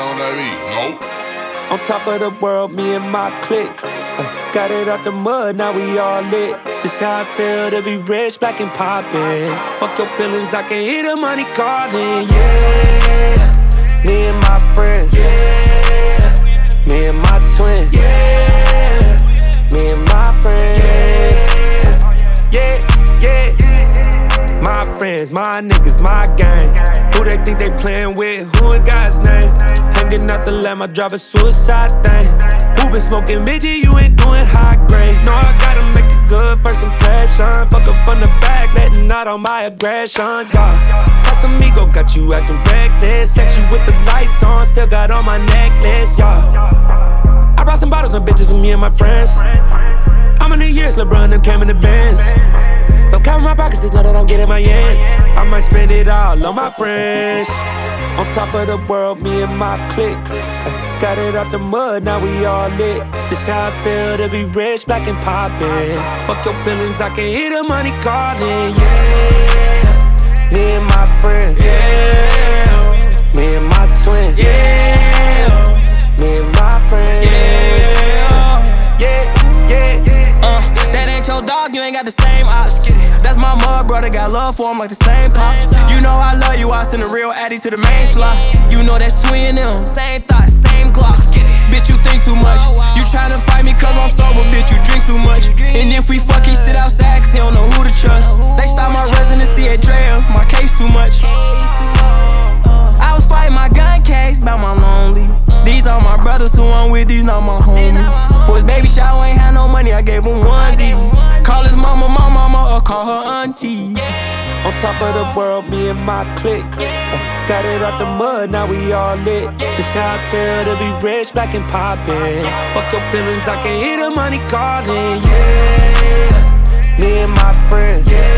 on that beat. Nope. On top of the world, me and my clique. Got it out the mud, now we all lit. This how I feel to be rich, black and poppin'. Fuck your feelings, I can hear the money calling. Yeah, me and my friends. Yeah, me and my twins. Yeah, me and my friends. Yeah, yeah. My friends, my niggas, my gang. Who they think they playin' with? Who in God's name? Hanging out the lamb, I drive a suicide thing. Who been smoking midget? You ain't doing high grade. No, I gotta make a good first impression. Fuck up from the back, letting out all my aggression. Yeah, Casamigo got you acting reckless. Sex you with the lights on, still got on my necklace. Yeah, I brought some bottles and bitches for me and my friends. How many years LeBron them came in the Benz? So count my pockets, just know that I'm getting my ends. I might spend it all on my friends. On top of the world, me and my clique. Got it out the mud, now we all lit. This how I feel to be rich, black and poppin'. Fuck your feelings, I can hear the money calling. Yeah, me and my friends. Yeah, me and my twin. Yeah, me and my friends. Yeah, yeah. That ain't your dog, you ain't got the same ops. That's my mud brother, got love for him like the same pops. You know I love you, I send a real addy to the main slot. You know that's twin them, same thoughts, same glocks. Bitch, you think too much. You tryna fight me cause I'm sober, bitch, you drink too much. And if we fucking sit outside cause he don't know who to trust. They stop my residency at Dre's, my case too much. I was fighting my gun case about my lonely. These are my brothers who I'm with, these not my homies. For his baby shower, ain't had no money, I gave him onesie. Call his mama my mama or call her auntie. On top of the world, me and my clique. Got it out the mud, now we all lit. This how I feel to be rich, black and poppin'. Fuck your feelings, I can hear the money calling. Yeah, me and my friends.